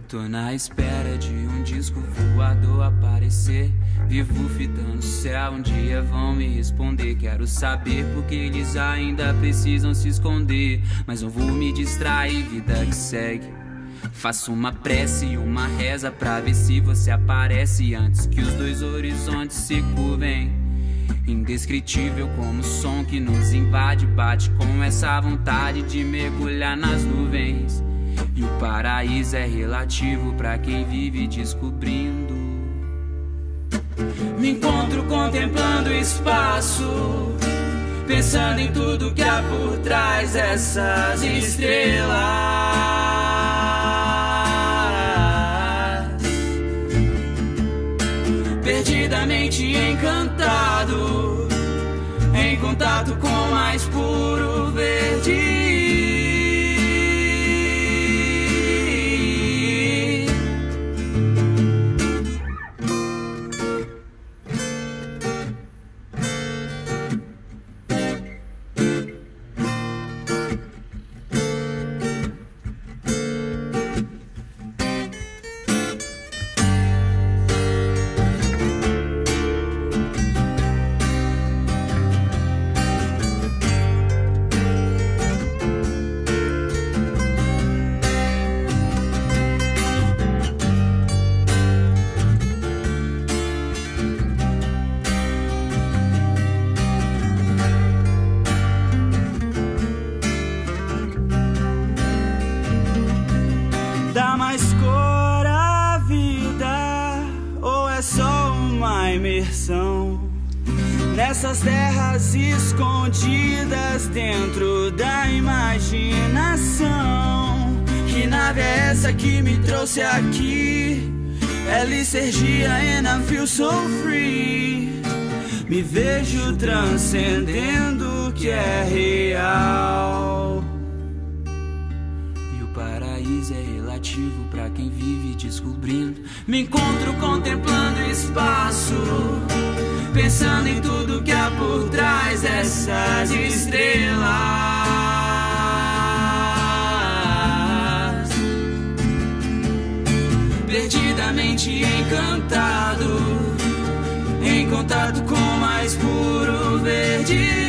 Tô na espera de um disco voador aparecer. Vivo fitando o céu, um dia vão me responder. Quero saber porque eles ainda precisam se esconder. Mas não vou me distrair, vida que segue. Faço uma prece e uma reza pra ver se você aparece antes que os dois horizontes se curvem. Indescritível como o som que nos invade, bate com essa vontade de mergulhar nas nuvens. E o paraíso é relativo pra quem vive descobrindo. Me encontro contemplando o espaço, pensando em tudo que há por trás dessas estrelas. Perdidamente encantado, em contato com o mais puro verde. Dá mais cor à vida, ou é só uma imersão nessas terras escondidas dentro da imaginação? Que nave é essa que me trouxe aqui? É Licergia and I feel so free. Me vejo transcendendo o que é real. Paraíso é relativo pra quem vive descobrindo. Me encontro contemplando o espaço, pensando em tudo que há por trás dessas estrelas. Perdidamente encantado, em contato com o mais puro verde.